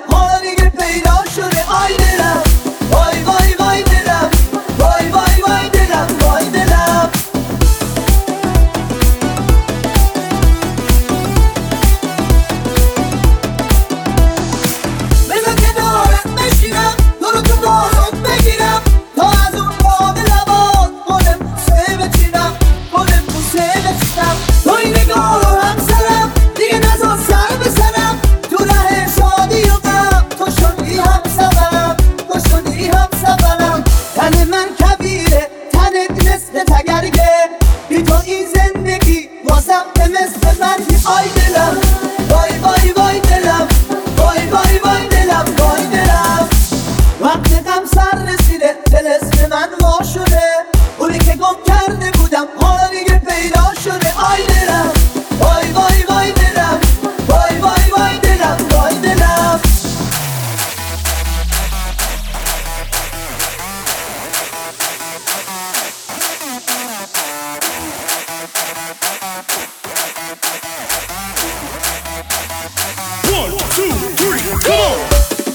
حالا دیگه پیدا شده. آی دلم وای وای وای دلم، وای وای وای دلم، وای دلم. بذار کنارت بشینم، تو رو تو بازات بگیرم، تا از اون باد لبات گل بوسه بچینم، گل بوسه بچینم. تو این نگاه رو همسرم دیگه نذار سر بزنم، تو ره شادی و غم تو شدی همسفرم، تو شدی همسفرم. تن من کبیره، تنت مثل تگرگه، بی تو این زندگی واسم به مثل مرگی. آی دلم وای وای وای دلم، وای وای وای دلم، وای دلم. وقت غم سر رسیده، طلسم من وا شده، اونی که گم کرده بودم حالا دیگه پیدا شده. آی دلم وای وای وای دلم، وای وای وای دلم، وای دلم. One, two, three, come on!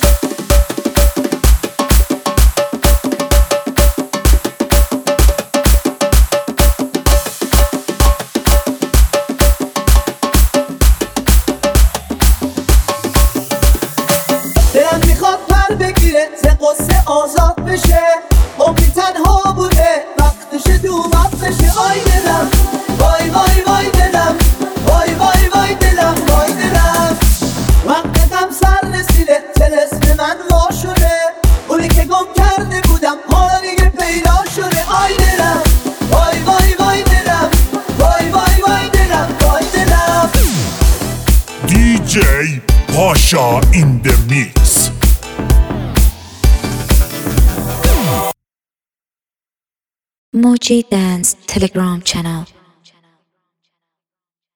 دلم میخواد پر بگیره، ز قصه آزاد بشه، عمری تنها بوده وقتش دومات بشه. آی دلم وای وای وای دلم، وای وای وای دلم، وای دلم. وقت غم سر رسیده، طلسم من وا شده، اونی که گم کرده بودم حالا دیگه پیدا شده. آی دلم وای وای وای دلم، وای وای وای دلم، وای دلم. DJ Pasha in the mix. Moji Dance Telegram channel.